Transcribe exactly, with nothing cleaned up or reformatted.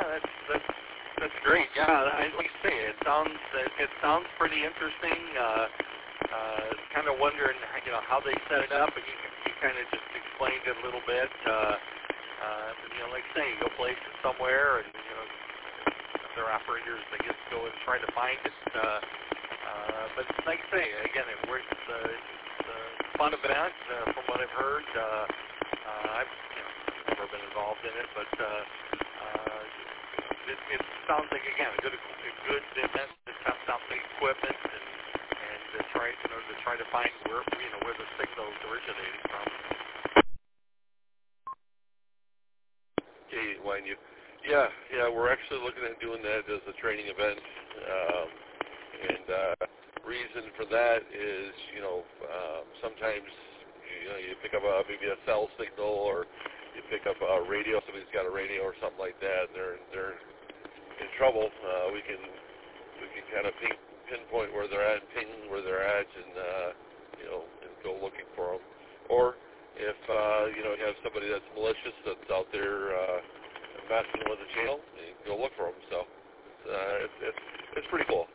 that's that's that's great. Yeah, I, like I say, it sounds it, it sounds pretty interesting. Uh, uh, kind of wondering, you know, how they set it up, and you, you kind of just explained it a little bit. Uh, uh, you know, like I say, you go places somewhere, and you know, their operators, they just go and try to find it. Uh, uh, but like I say, again, it works. Uh, it's a fun event, uh, from what I've heard. Uh, uh, I've you know, never been involved in it, but uh, uh, it, it sounds like, again, a good, a good event to test out the equipment and and to try, you know, to try to find where, you know, where the signal's originating from. Okay, Wayne, you, yeah, yeah, we're actually looking at doing that as a training event, um, and uh, reason for that is, you know, um, sometimes, you know, you pick up a, maybe a cell signal, or you pick up a radio, somebody's got a radio or something like that, and they're they're in trouble. Uh, we can we can kind of ping, pinpoint where they're at, ping where they're at, and uh, you know, and go looking for them. Or if uh, you know, you have somebody that's malicious that's out there uh, messing with the channel, you can go look for them. So it's uh, it's, it's it's pretty cool.